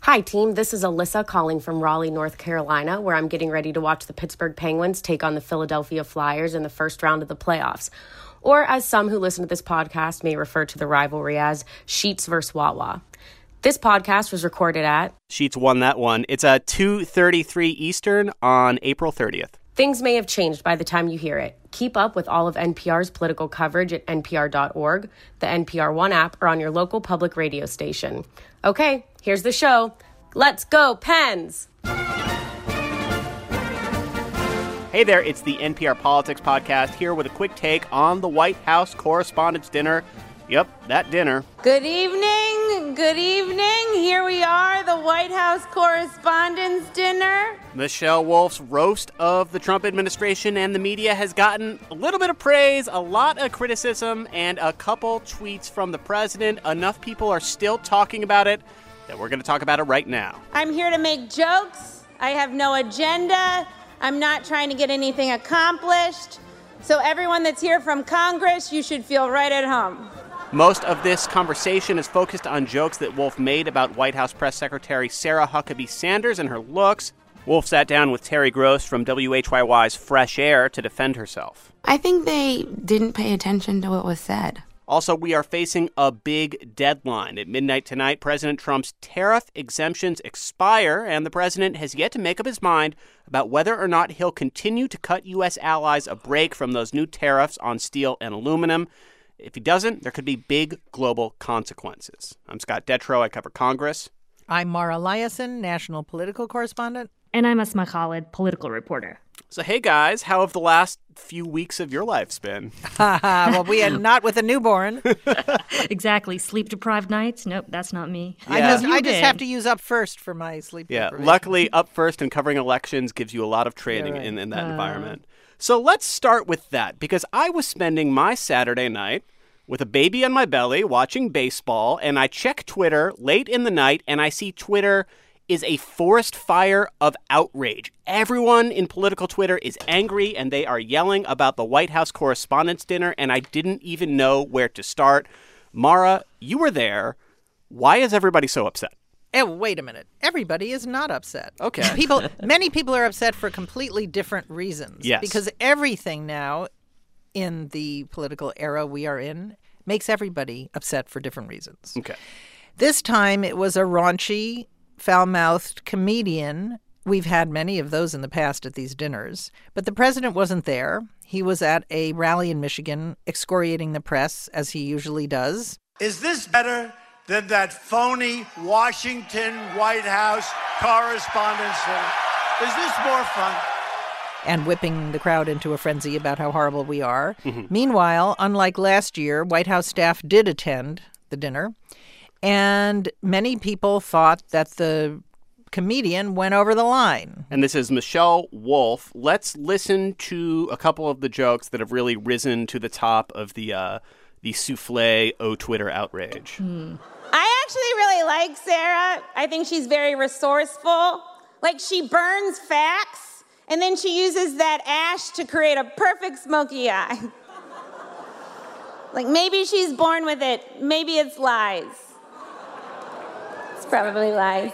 Hi, team. This is Alyssa calling from Raleigh, North Carolina, where I'm getting ready to watch the Pittsburgh Penguins take on the Philadelphia Flyers in the first round of the playoffs. Or, as some who listen to this podcast may refer to the rivalry as, Sheets vs. Wawa. This podcast was recorded at... Sheets won that one. It's at 2:33 Eastern on April 30th. Things may have changed by the time you hear it. Keep up with all of NPR's political coverage at npr.org, the NPR One app, or on your local public radio station. Okay, here's the show. Let's go, Pens! Hey there, it's the NPR Politics Podcast here with a quick take on the White House Correspondents' Dinner. Yep, that dinner. Good evening. Good evening. Here we are, the White House Correspondents' Dinner. Michelle Wolf's roast of the Trump administration and the media has gotten a little bit of praise, a lot of criticism, and a couple tweets from the president. Enough people are still talking about it that we're going to talk about it right now. I'm here to make jokes. I have no agenda. I'm not trying to get anything accomplished. So everyone that's here from Congress, you should feel right at home. Most of this conversation is focused on jokes that Wolf made about White House Press Secretary Sarah Huckabee Sanders and her looks. Wolf sat down with Terry Gross from WHYY's Fresh Air to defend herself. I think they didn't pay attention to what was said. Also, we are facing a big deadline. At midnight tonight, President Trump's tariff exemptions expire, and the president has yet to make up his mind about whether or not he'll continue to cut U.S. allies a break from those new tariffs on steel and aluminum. If he doesn't, there could be big global consequences. I'm Scott Detrow. I cover Congress. I'm Mara Liasson, national political correspondent. And I'm Asma Khalid, political reporter. So, hey, guys, how have the last few weeks of your lives been? Well, we are not with a newborn. Exactly. Sleep-deprived nights? Nope, that's not me. Yeah. I just have to use Up First for my sleep deprivation. Luckily, Up First and covering elections gives you a lot of training in that environment. So let's start with that, because I was spending my Saturday night with a baby on my belly watching baseball, and I check Twitter late in the night, and I see Twitter is a forest fire of outrage. Everyone in political Twitter is angry, and they are yelling about the White House Correspondents' Dinner, and I didn't even know where to start. Mara, you were there. Why is everybody so upset? Oh, wait a minute. Everybody is not upset. Okay. Many people are upset for completely different reasons. Yes. Because everything now in the political era we are in makes everybody upset for different reasons. Okay. This time it was a raunchy, foul-mouthed comedian. We've had many of those in the past at these dinners. But the president wasn't there. He was at a rally in Michigan excoriating the press, as he usually does. Is this better than that phony Washington White House Correspondents' Dinner? Is this more fun? And whipping the crowd into a frenzy about how horrible we are. Mm-hmm. Meanwhile, unlike last year, White House staff did attend the dinner, and many people thought that the comedian went over the line. And this is Michelle Wolf. Let's listen to a couple of the jokes that have really risen to the top of the souffle Twitter outrage. I actually really like Sarah. I think she's very resourceful. Like, she burns facts, and then she uses that ash to create a perfect smoky eye. Like, maybe she's born with it. Maybe it's lies. It's probably lies.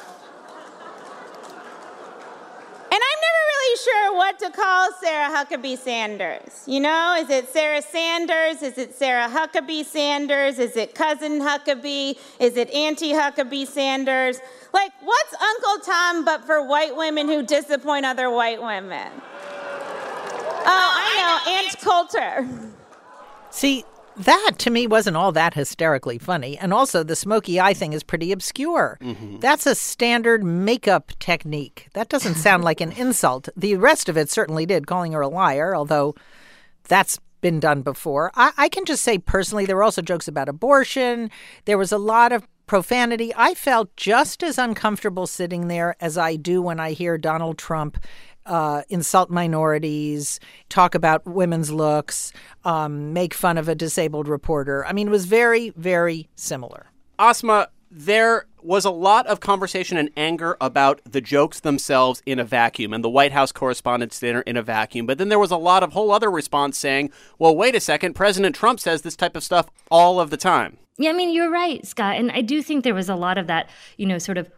And I'm never really sure what to call Sarah Huckabee Sanders. You know, is it Sarah Sanders? Is it Sarah Huckabee Sanders? Is it Cousin Huckabee? Is it Auntie Huckabee Sanders? Like, what's Uncle Tom but for white women who disappoint other white women? Oh, I know, Aunt Coulter. See, that, to me, wasn't all that hysterically funny. And also, the smoky eye thing is pretty obscure. Mm-hmm. That's a standard makeup technique. That doesn't sound like an insult. The rest of it certainly did, calling her a liar, although that's been done before. I can just say personally, there were also jokes about abortion. There was a lot of profanity. I felt just as uncomfortable sitting there as I do when I hear Donald Trump insult minorities, talk about women's looks, make fun of a disabled reporter. I mean, it was very, very similar. Asma, there was a lot of conversation and anger about the jokes themselves in a vacuum and the White House Correspondents' Dinner in a vacuum. But then there was a lot of whole other response saying, well, wait a second, President Trump says this type of stuff all of the time. Yeah, I mean, you're right, Scott. And I do think there was a lot of that, sort of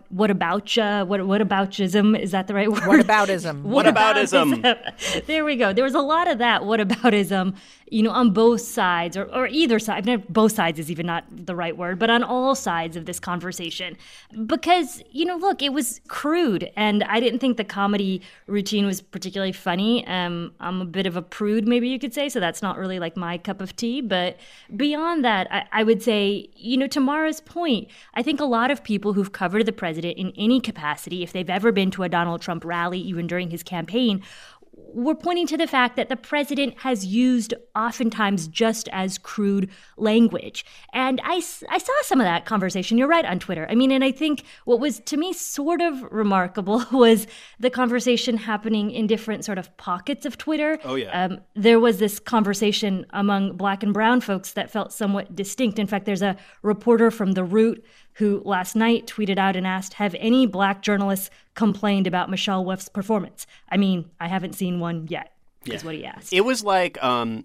whataboutism. Is that the right word? Whataboutism. Whataboutism. There we go. There was a lot of that whataboutism, on both sides or either side. Both sides is even not the right word, but on all sides of this conversation. Because, look, it was crude. And I didn't think the comedy routine was particularly funny. I'm a bit of a prude, maybe you could say. So that's not really like my cup of tea. But beyond that, I would say, to Mara's point, I think a lot of people who've covered the president in any capacity, if they've ever been to a Donald Trump rally, even during his campaign, we're pointing to the fact that the president has used oftentimes just as crude language. And I saw some of that conversation, you're right, on Twitter. I mean, and I think what was to me sort of remarkable was the conversation happening in different sort of pockets of Twitter. Oh, yeah. There was this conversation among Black and brown folks that felt somewhat distinct. In fact, there's a reporter from The Root who last night tweeted out and asked, have any Black journalists complained about Michelle Wolf's performance? I mean, I haven't seen one yet, is what he asked. It was like,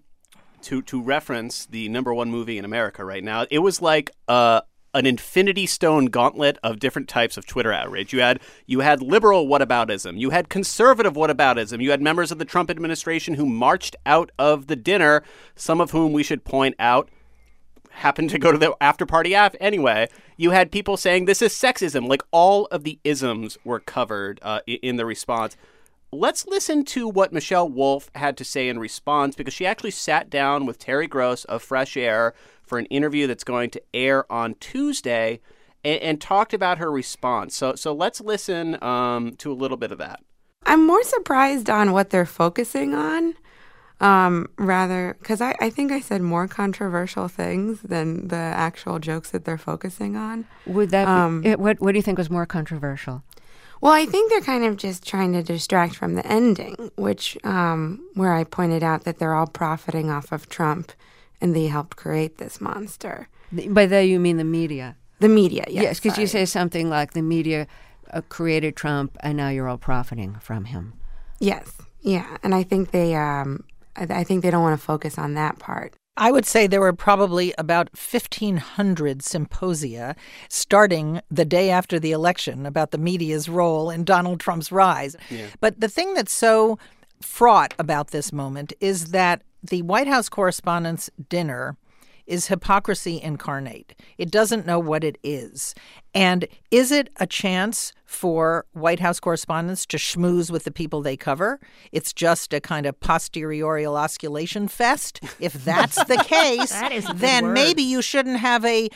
to reference the #1 movie in America right now, it was like an Infinity Stone gauntlet of different types of Twitter outrage. You had liberal whataboutism. You had conservative whataboutism. You had members of the Trump administration who marched out of the dinner, some of whom we should point out happened to go to the after party anyway. You had people saying this is sexism. Like, all of the isms were covered in the response. Let's listen to what Michelle Wolf had to say in response, because she actually sat down with Terry Gross of Fresh Air for an interview that's going to air on Tuesday and talked about her response. So let's listen to a little bit of that. I'm more surprised on what they're focusing on. Rather, because I think I said more controversial things than the actual jokes that they're focusing on. Would that be, what do you think was more controversial? Well, I think they're kind of just trying to distract from the ending, which where I pointed out that they're all profiting off of Trump and they helped create this monster. By that you mean the media? The media, yes. Because you say something like the media created Trump and now you're all profiting from him. Yes, yeah. And I think they don't want to focus on that part. I would say there were probably about 1,500 symposia starting the day after the election about the media's role in Donald Trump's rise. Yeah. But the thing that's so fraught about this moment is that the White House Correspondents' Dinner is hypocrisy incarnate. It doesn't know what it is. And is it a chance for White House correspondents to schmooze with the people they cover? It's just a kind of posteriorial osculation fest. If that's the case, then maybe you shouldn't have a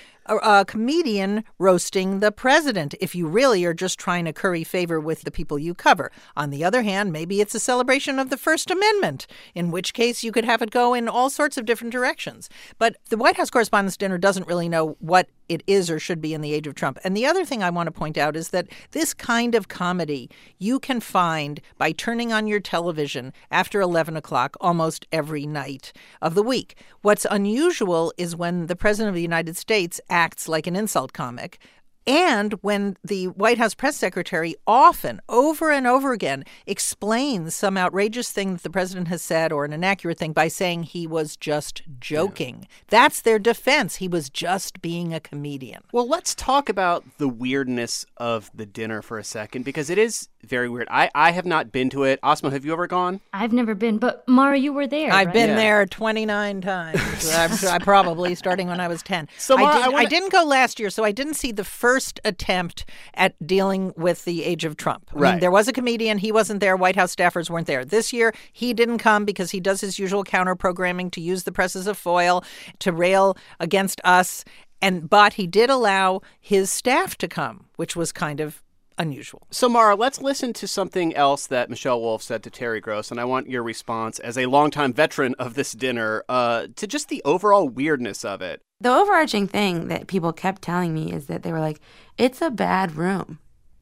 comedian roasting the president if you really are just trying to curry favor with the people you cover. On the other hand, maybe it's a celebration of the First Amendment, in which case you could have it go in all sorts of different directions. But the White House Correspondents' Dinner doesn't really know what it is or should be in the age of Trump. And the other thing I want to point out is that this kind of comedy you can find by turning on your television after 11 o'clock almost every night of the week. What's unusual is when the President of the United States acts like an insult comic, and when the White House press secretary often, over and over again, explains some outrageous thing that the president has said or an inaccurate thing by saying he was just joking. Yeah. That's their defense. He was just being a comedian. Well, let's talk about the weirdness of the dinner for a second, because it is very weird. I have not been to it. Asma, have you ever gone? I've never been, but Mara, you were there. I've been there 29 times. I probably starting when I was 10. So Mara, I didn't go last year, so I didn't see the first attempt at dealing with the age of Trump. I mean, there was a comedian. He wasn't there. White House staffers weren't there. This year, he didn't come because he does his usual counter-programming to use the press as a foil to rail against us. But he did allow his staff to come, which was kind of unusual. So, Mara, let's listen to something else that Michelle Wolf said to Terry Gross, and I want your response as a longtime veteran of this dinner to just the overall weirdness of it. The overarching thing that people kept telling me is that they were like, it's a bad room.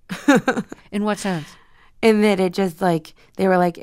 In what sense? In that it just like, they were like,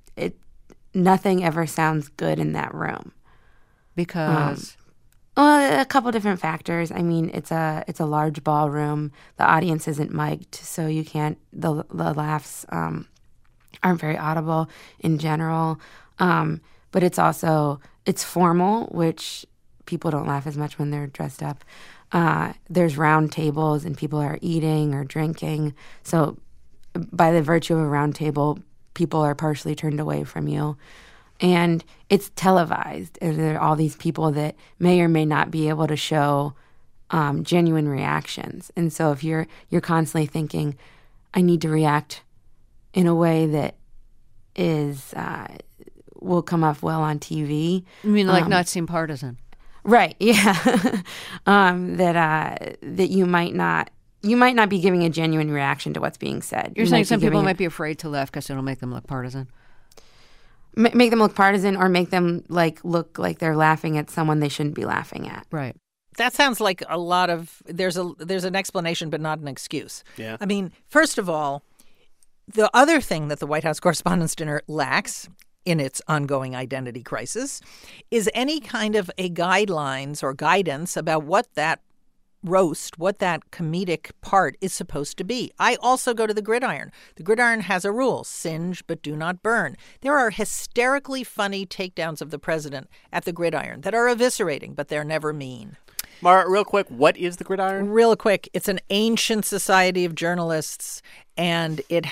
nothing ever sounds good in that room. Because? Well, a couple different factors. I mean, it's a large ballroom. The audience isn't mic'd, so you can't. The laughs aren't very audible in general. But it's formal, which people don't laugh as much when they're dressed up. There's round tables and people are eating or drinking. So by the virtue of a round table, people are partially turned away from you. And it's televised. And there are all these people that may or may not be able to show genuine reactions. And so if you're constantly thinking, I need to react in a way that is will come off well on TV. I mean, like not seem partisan. Right, yeah. That you might not be giving a genuine reaction to what's being said. You're saying some people might be afraid to laugh because it'll make them look partisan? Make them look partisan, or make them look like they're laughing at someone they shouldn't be laughing at. Right. That sounds like a lot of there's an explanation but not an excuse. Yeah. I mean, first of all, the other thing that the White House Correspondents' Dinner lacks in its ongoing identity crisis is any kind of a guidelines or guidance about what that roast, what that comedic part is supposed to be. I also go to the Gridiron. The Gridiron has a rule: singe but do not burn. There are hysterically funny takedowns of the president at the Gridiron that are eviscerating, but they're never mean. Mara, real quick, what is the Gridiron? Real quick, it's an ancient society of journalists, and it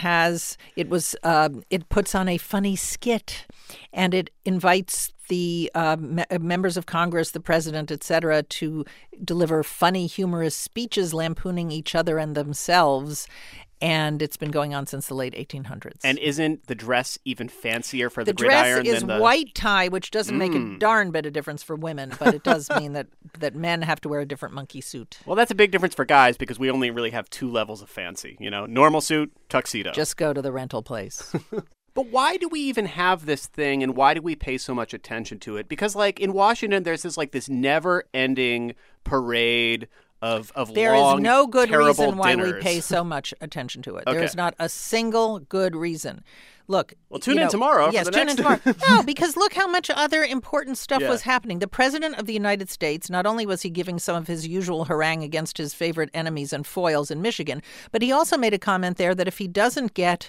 puts on a funny skit, and it invites the members of Congress, the president, et cetera, to deliver funny, humorous speeches lampooning each other and themselves. And it's been going on since the late 1800s. And isn't the dress even fancier for the The Gridiron? dress is white tie, which doesn't make a darn bit of difference for women, but it does mean that men have to wear a different monkey suit. Well, that's a big difference for guys because we only really have two levels of fancy. Normal suit, tuxedo. Just go to the rental place. But why do we even have this thing, and why do we pay so much attention to it? Because, in Washington, there's this never-ending parade of there long, is no good terrible reason why dinners. we pay so much attention to it. Okay. There is not a single good reason. Look, tune in tomorrow. Yes, for the tune next... in tomorrow. No, because look how much other important stuff Yeah. was happening. The president of the United States, not only was he giving some of his usual harangue against his favorite enemies and foils in Michigan, but he also made a comment there that if he doesn't get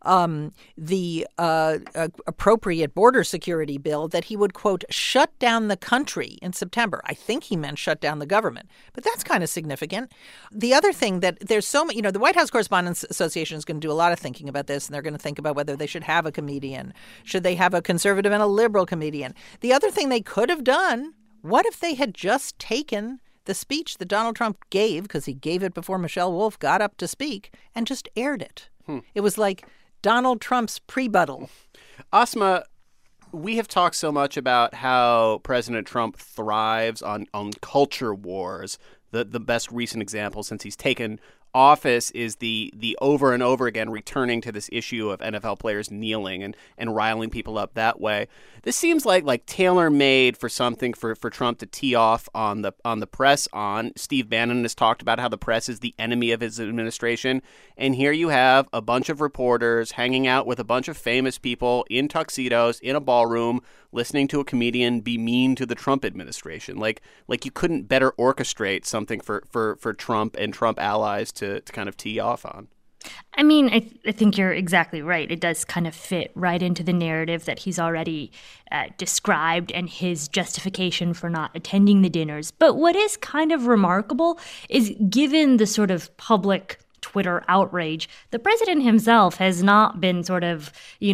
the appropriate border security bill, that he would, quote, shut down the country in September. I think he meant shut down the government, but that's kind of significant. The other thing that there's so much, the White House Correspondents Association is going to do a lot of thinking about this, and they're going to think about whether they should have a comedian. Should they have a conservative and a liberal comedian? The other thing they could have done, what if they had just taken the speech that Donald Trump gave, because he gave it before Michelle Wolf got up to speak, and just aired it? It was like Donald Trump's prebuttal. Asma, we have talked so much about how President Trump thrives on culture wars. The best recent example since he's taken office is the over and over again returning to this issue of NFL players kneeling and riling people up that way. This seems like tailor-made for something for Trump to tee off on the press on. Steve Bannon has talked about how the press is the enemy of his administration. And here you have a bunch of reporters hanging out with a bunch of famous people in tuxedos in a ballroom listening to a comedian be mean to the Trump administration. Like you couldn't better orchestrate something for Trump and Trump allies to kind of tee off on. I mean, I think you're exactly right. It does kind of fit right into the narrative that he's already described and his justification for not attending the dinners. But what is kind of remarkable is, given the sort of public Twitter outrage, the president himself has not been sort of,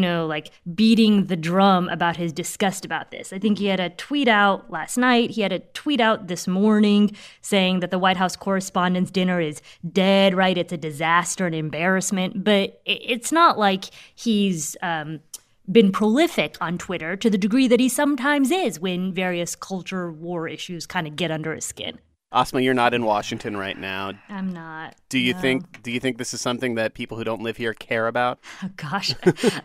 beating the drum about his disgust about this. I think he had a tweet out last night. He had a tweet out this morning saying that the White House Correspondents' Dinner is dead, right? It's a disaster and embarrassment. But it's not like he's been prolific on Twitter to the degree that he sometimes is when various culture war issues kind of get under his skin. Asma, you're not in Washington right now. I'm not. Do you think this is something that people who don't live here care about? Oh, gosh.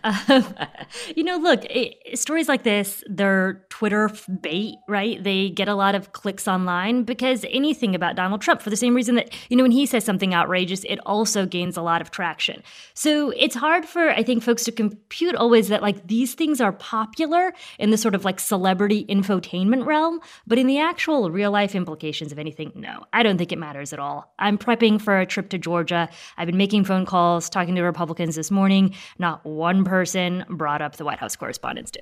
Look, stories like this, they're Twitter bait, right? They get a lot of clicks online because anything about Donald Trump, for the same reason that, when he says something outrageous, it also gains a lot of traction. So it's hard for, I think, folks to compute always that, these things are popular in the sort of, celebrity infotainment realm, but in the actual real-life implications of anything, no, I don't think it matters at all. I'm prepping for a trip to Georgia. I've been making phone calls, talking to Republicans this morning. Not one person brought up the White House Correspondents' Dinner.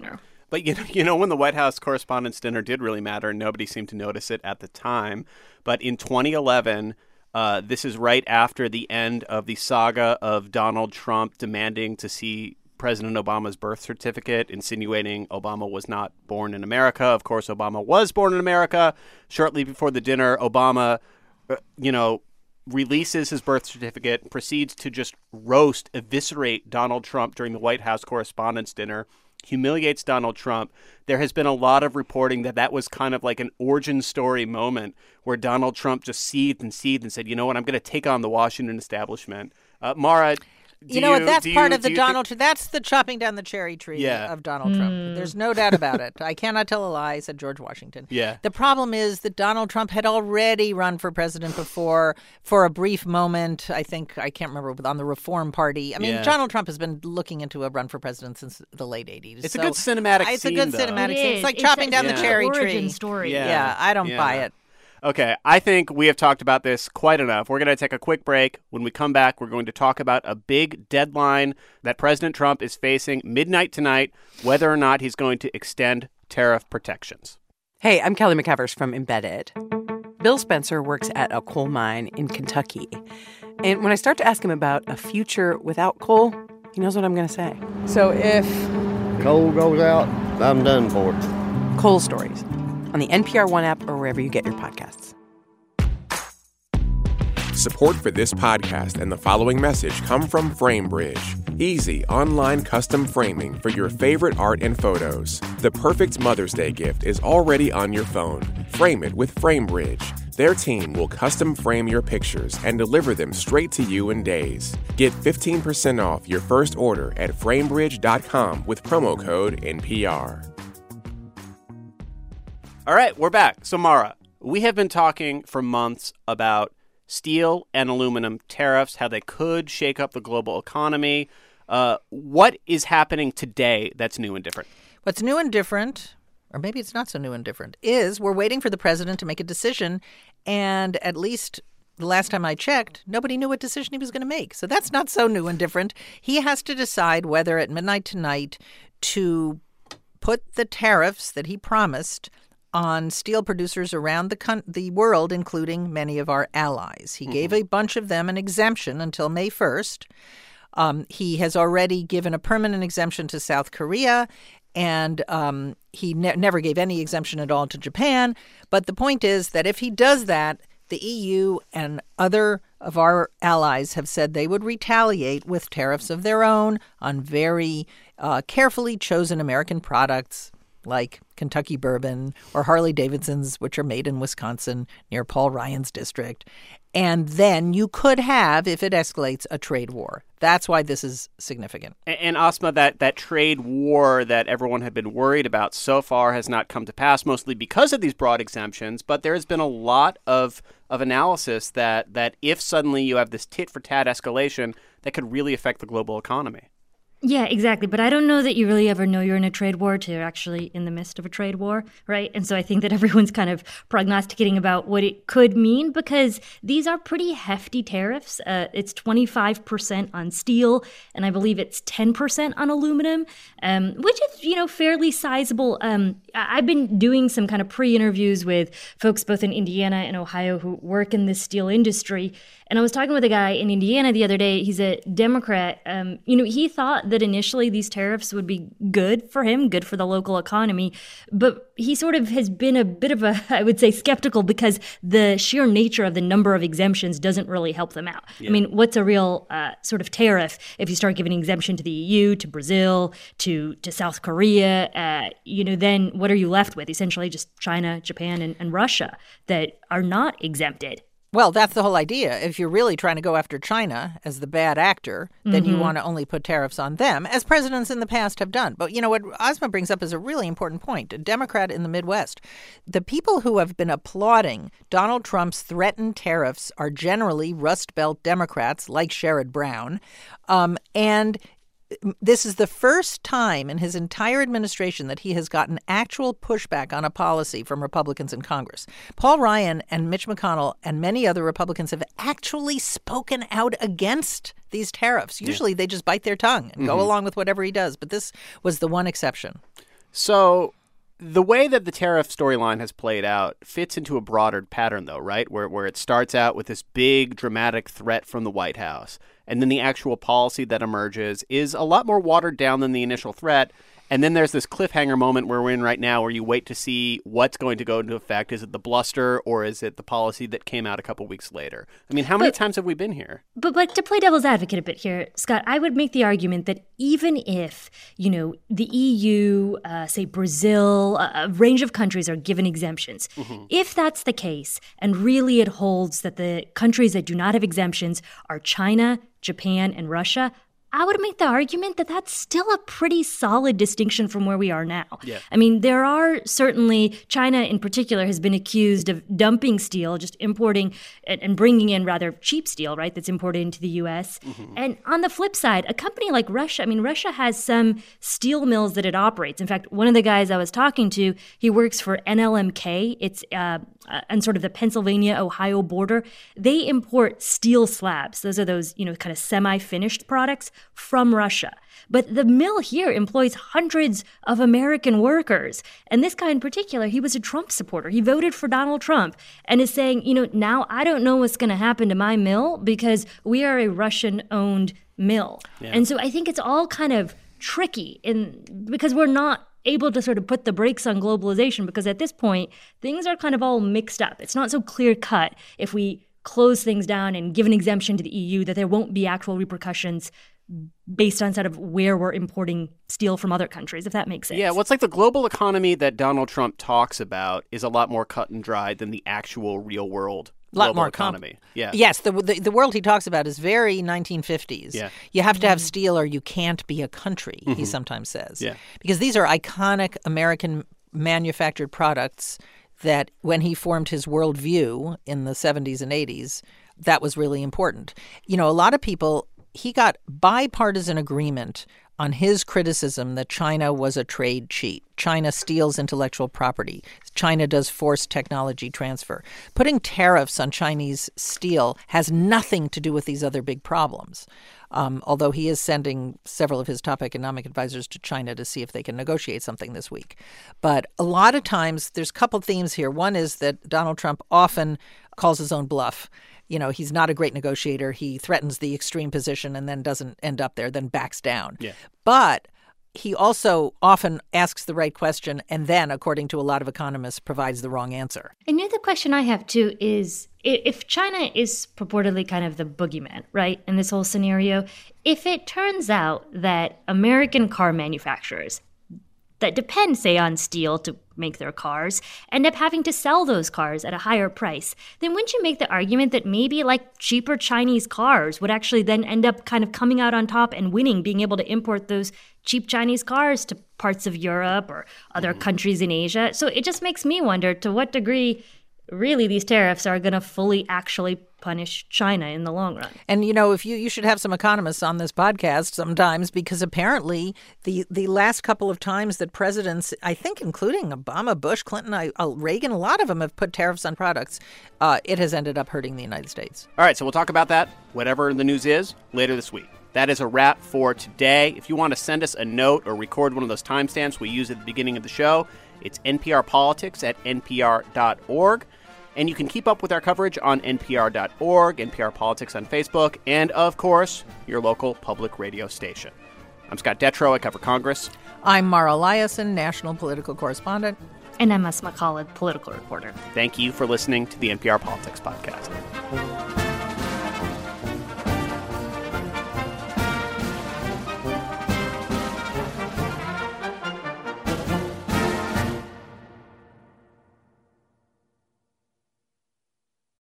But, you know, when the White House Correspondents' Dinner did really matter, nobody seemed to notice it at the time. But in 2011, this is right after the end of the saga of Donald Trump demanding to see President Obama's birth certificate, insinuating Obama was not born in America. Of course, Obama was born in America. Shortly before the dinner, Obama, releases his birth certificate, proceeds to just eviscerate Donald Trump during the White House Correspondents' Dinner, humiliates Donald Trump. There has been a lot of reporting that was kind of like an origin story moment where Donald Trump just seethed and said, you know what, I'm going to take on the Washington establishment. Mara, that's the chopping down the cherry tree of Donald Trump. There's no doubt about it. I cannot tell a lie, said George Washington. Yeah. The problem is that Donald Trump had already run for president before for a brief moment. I can't remember, on the Reform Party. I mean, Donald Trump has been looking into a run for president since the late 80s. It's a good cinematic scene. It's a good cinematic scene. It's like chopping down the cherry tree. Origin story. Yeah, I don't buy it. Okay, I think we have talked about this quite enough. We're going to take a quick break. When we come back, we're going to talk about a big deadline that President Trump is facing midnight tonight, whether or not he's going to extend tariff protections. Hey, I'm Kelly McEvers from Embedded. Bill Spencer works at a coal mine in Kentucky. And when I start to ask him about a future without coal, he knows what I'm going to say. So if coal goes out, I'm done for it. Coal Stories on the NPR One app or wherever you get your podcasts. Support for this podcast and the following message come from FrameBridge. Easy online custom framing for your favorite art and photos. The perfect Mother's Day gift is already on your phone. Frame it with FrameBridge. Their team will custom frame your pictures and deliver them straight to you in days. Get 15% off your first order at framebridge.com with promo code NPR. All right, we're back. So, Mara, we have been talking for months about steel and aluminum tariffs, how they could shake up the global economy. What is happening today that's new and different? What's new and different, or maybe it's not so new and different, is we're waiting for the president to make a decision. And at least the last time I checked, nobody knew what decision he was going to make. So that's not so new and different. He has to decide whether at midnight tonight to put the tariffs that he promised on steel producers around the world, including many of our allies. He gave a bunch of them an exemption until May 1st. He has already given a permanent exemption to South Korea, and he never gave any exemption at all to Japan. But the point is that if he does that, the EU and other of our allies have said they would retaliate with tariffs of their own on very carefully chosen American products like Kentucky bourbon or Harley-Davidsons, which are made in Wisconsin near Paul Ryan's district. And then you could have, if it escalates, a trade war. That's why this is significant. And Asma, that trade war that everyone had been worried about so far has not come to pass, mostly because of these broad exemptions. But there has been a lot of analysis that if suddenly you have this tit-for-tat escalation, that could really affect the global economy. Yeah, exactly. But I don't know that you really ever know you're in a trade war till you're actually in the midst of a trade war, right? And so I think that everyone's kind of prognosticating about what it could mean because these are pretty hefty tariffs. It's 25% on steel, and I believe it's 10% on aluminum, which is, fairly sizable. I've been doing some kind of pre-interviews with folks both in Indiana and Ohio who work in the steel industry. And I was talking with a guy in Indiana the other day. He's a Democrat. He thought that initially these tariffs would be good for him, good for the local economy. But he sort of has been a bit of I would say, skeptical because the sheer nature of the number of exemptions doesn't really help them out. Yeah. I mean, what's a real sort of tariff if you start giving exemption to the EU, to Brazil, to South Korea? Then what are you left with? Essentially just China, Japan, and Russia that are not exempted. Well, that's the whole idea. If you're really trying to go after China as the bad actor, then you want to only put tariffs on them, as presidents in the past have done. But what Asma brings up is a really important point. A Democrat in the Midwest, the people who have been applauding Donald Trump's threatened tariffs are generally Rust Belt Democrats like Sherrod Brown. And this is the first time in his entire administration that he has gotten actual pushback on a policy from Republicans in Congress. Paul Ryan and Mitch McConnell and many other Republicans have actually spoken out against these tariffs. Usually they just bite their tongue and go along with whatever he does. But this was the one exception. So the way that the tariff storyline has played out fits into a broader pattern, though, right? Where it starts out with this big, dramatic threat from the White House, and then the actual policy that emerges is a lot more watered down than the initial threat. And then there's this cliffhanger moment where we're in right now where you wait to see what's going to go into effect. Is it the bluster or is it the policy that came out a couple weeks later? I mean, how many times have we been here? But to play devil's advocate a bit here, Scott, I would make the argument that even if, the EU, say Brazil, a range of countries are given exemptions, if that's the case, and really it holds that the countries that do not have exemptions are China, Japan, and Russia, I would make the argument that that's still a pretty solid distinction from where we are now. Yeah. I mean, there are certainly, China in particular has been accused of dumping steel, just importing and bringing in rather cheap steel, right, that's imported into the U.S. And on the flip side, a company like Russia, Russia has some steel mills that it operates. In fact, one of the guys I was talking to, he works for NLMK. It's on sort of the Pennsylvania-Ohio border. They import steel slabs. Those are those, kind of semi-finished products from Russia. But the mill here employs hundreds of American workers. And this guy in particular, he was a Trump supporter. He voted for Donald Trump and is saying, now I don't know what's going to happen to my mill because we are a Russian-owned mill. Yeah. And so I think it's all kind of tricky because we're not able to sort of put the brakes on globalization because at this point, things are kind of all mixed up. It's not so clear-cut if we close things down and give an exemption to the EU that there won't be actual repercussions based on sort of where we're importing steel from other countries, if that makes sense. Yeah, well, it's like the global economy that Donald Trump talks about is a lot more cut and dried than the actual real world global economy. Yeah. Yes, the world he talks about is very 1950s. Yeah. You have to have steel or you can't be a country, he sometimes says. Yeah. Because these are iconic American manufactured products that when he formed his worldview in the 70s and 80s, that was really important. A lot of people, he got bipartisan agreement on his criticism that China was a trade cheat. China steals intellectual property. China does forced technology transfer. Putting tariffs on Chinese steel has nothing to do with these other big problems, although he is sending several of his top economic advisors to China to see if they can negotiate something this week. But a lot of times there's a couple themes here. One is that Donald Trump often calls his own bluff. He's not a great negotiator. He threatens the extreme position and then doesn't end up there, then backs down. Yeah. But he also often asks the right question and then, according to a lot of economists, provides the wrong answer. And the question I have, too, is if China is purportedly kind of the boogeyman, right, in this whole scenario, if it turns out that American car manufacturers that depend, say, on steel to make their cars, end up having to sell those cars at a higher price, then wouldn't you make the argument that maybe cheaper Chinese cars would actually then end up kind of coming out on top and winning, being able to import those cheap Chinese cars to parts of Europe or other countries in Asia? So it just makes me wonder to what degree really these tariffs are going to fully actually punish China in the long run. And, if you should have some economists on this podcast sometimes, because apparently the last couple of times that presidents, I think including Obama, Bush, Clinton, Reagan, a lot of them have put tariffs on products, it has ended up hurting the United States. All right, so we'll talk about that, whatever the news is, later this week. That is a wrap for today. If you want to send us a note or record one of those timestamps we use at the beginning of the show, it's nprpolitics@npr.org. And you can keep up with our coverage on npr.org, NPR Politics on Facebook, and, of course, your local public radio station. I'm Scott Detrow. I cover Congress. I'm Mara Liasson, national political correspondent. And I'm Asma Khalid, political reporter. Thank you for listening to the NPR Politics Podcast.